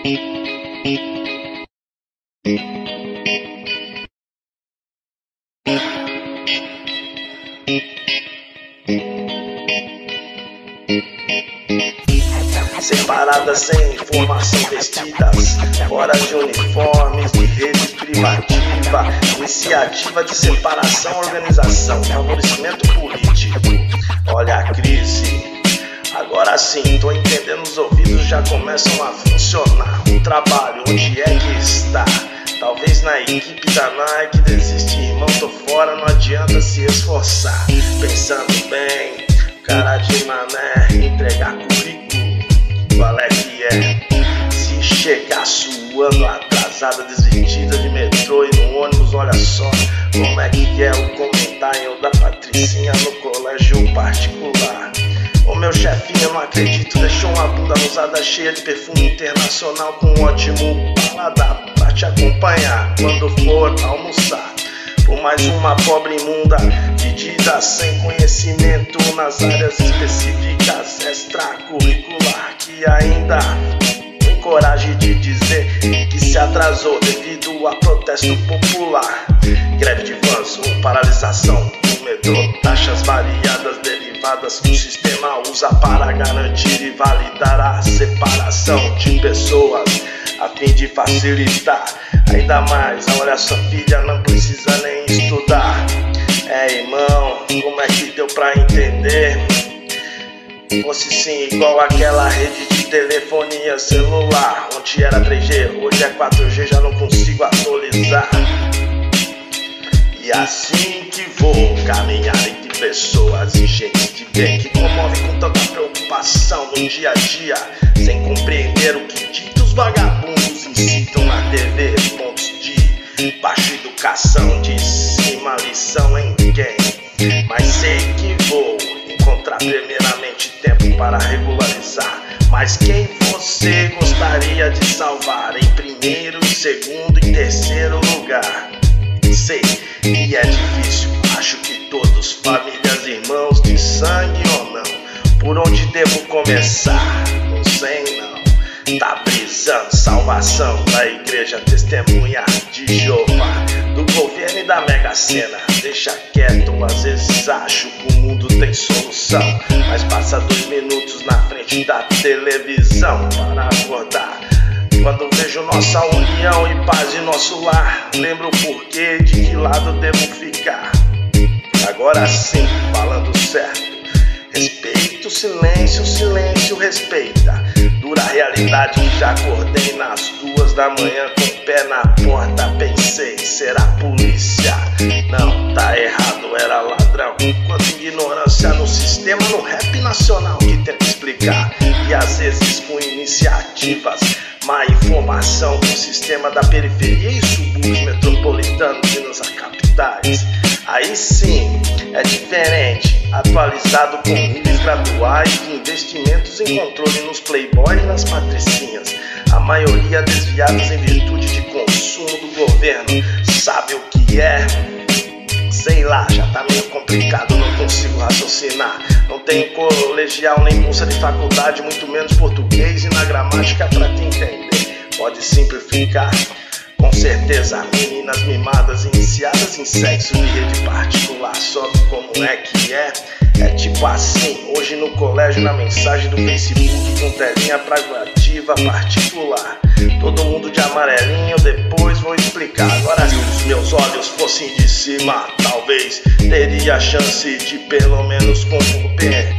Separadas sem informação, vestidas fora de uniformes de rede privativa, iniciativa de separação, organização, favorecimento político. Olha a crise, agora sim, tô entendendo, os ouvidos já começam a funcionar. O trabalho, onde é que está? Talvez na equipe da Nike, desiste, irmão, tô fora, não adianta se esforçar. Pensando bem, cara de mané, entregar currículo, qual é que é? Se chegar suando, atrasada, desvestida de metrô e no ônibus, olha só como é que é o comentário da Patricinha no colégio particular. O meu chefinho, eu não acredito, deixou uma bunda rosada cheia de perfume internacional com um ótimo paladar pra te acompanhar quando for almoçar. Por mais uma pobre imunda pedida sem conhecimento nas áreas específicas extracurricular, que ainda tem coragem de dizer que se atrasou devido a protesto popular. Greve de vans ou paralisação do metrô, taxas variadas derivadas que o sistema usa para garantir e validar a separação de pessoas a fim de facilitar ainda mais. Olha, sua filha não precisa nem estudar. Irmão, como é que deu pra entender? Fosse sim igual aquela rede de telefonia celular, onde era 3G, hoje é 4G, já não consigo atualizar. E assim que vou caminhar entre pessoas e gente de bem que comove com tanta preocupação no dia a dia, sem compreender o que ditos vagabundos incitam na TV. Pontos de baixa educação, de cima lição em quem? Mas sei que vou encontrar primeiramente tempo para regularizar. Mas quem você gostaria de salvar em primeiro, segundo e terceiro lugar? Sei que é difícil, acho que todos, famílias, irmãos de sangue ou não. Por onde devo começar? Não sei não. Tá brisando, salvação da igreja, testemunha de Jeová, do governo e da Mega Sena. Deixa quieto, às vezes acho que o mundo tem solução, mas passa 2 minutos na frente da televisão para acordar. Quando vejo nossa união e paz em nosso lar, lembro o porquê, de que lado devo ficar. Agora sim, falando certo, respeito, silêncio, silêncio, respeita. Dura realidade que já acordei nas 2 da manhã com o pé na porta, pensei, será polícia? Não, tá errado, era ladrão. Quanta ignorância no sistema, no rap nacional que tenta explicar. E às vezes com iniciativas, má informação do sistema da periferia e subúrbios metropolitanos e nas capitais. Aí sim, é diferente, atualizado com níveis graduais de investimentos em controle nos playboys e nas patricinhas. A maioria desviadas em virtude de consumo do governo. Sabe o que é? Sei lá, já tá meio complicado, não consigo raciocinar. Não tenho colegial nem bolsa de faculdade, muito menos português e na gramática pra te entender. Pode simplificar. Com certeza, meninas mimadas iniciadas em sexo de rede particular. Sobe como é que é? É tipo assim, hoje no colégio, na mensagem do Facebook, com telinha privativa particular. Todo mundo de amarelinho, depois vou explicar. Agora se os meus olhos fossem de cima, talvez teria a chance de pelo menos compreender